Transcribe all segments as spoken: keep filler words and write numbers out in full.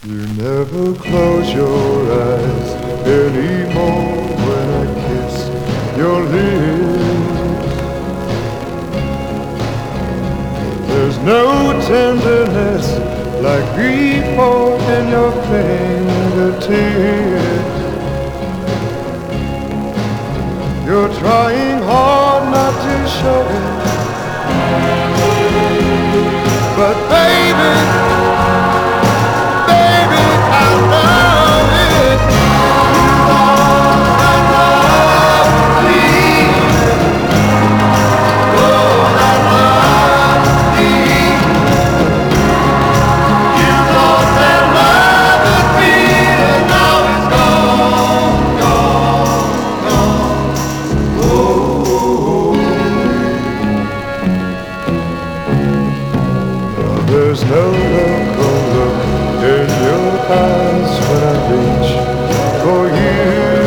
You never close your eyes anymore when I kiss your lips. There's no tenderness like before in your fingertips. You're trying hard not to show it, but baby, there's no look or look in your eyes when I reach for you.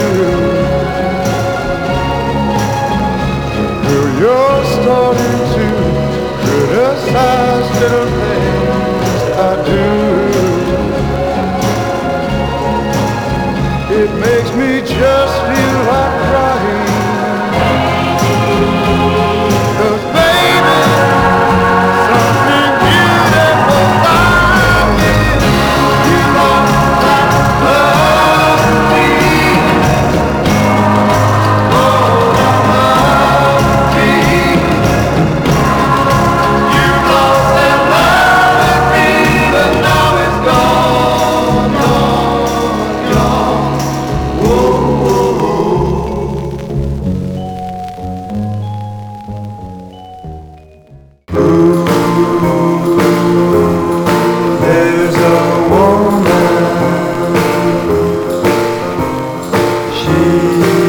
Girl, you're starting to criticize little things I do. It makes me just feel like crying. 'Cause baby, something beautiful about you. You lost that love me. Oh, that love me. You lost that love with me, but now it's gone, gone, gone. Whoa, whoa, whoa. There's a woman, she